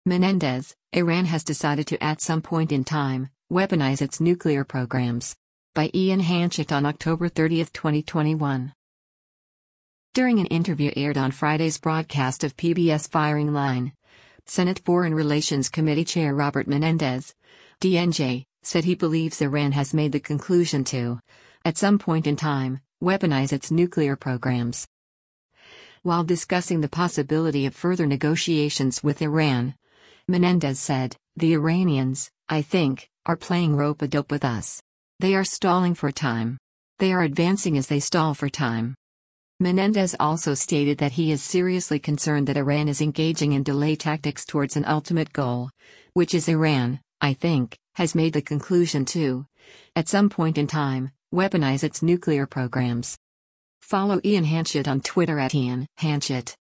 Menendez, Iran has decided to at some point in time, weaponize its nuclear programs. By Ian Hanchett on October 30, 2021. During an interview aired on Friday's broadcast of PBS Firing Line, Senate Foreign Relations Committee Chair Robert Menendez, DNJ, said he believes Iran has made the conclusion to, at some point in time, weaponize its nuclear programs. While discussing the possibility of further negotiations with Iran, Menendez said, "The Iranians, I think, are playing rope-a-dope with us. They are stalling for time. They are advancing as they stall for time." Menendez also stated that he is seriously concerned that Iran is engaging in delay tactics towards an ultimate goal, which is Iran, I think, has made the conclusion to, at some point in time, weaponize its nuclear programs. Follow Ian Hanchett on Twitter at Ian Hanchett.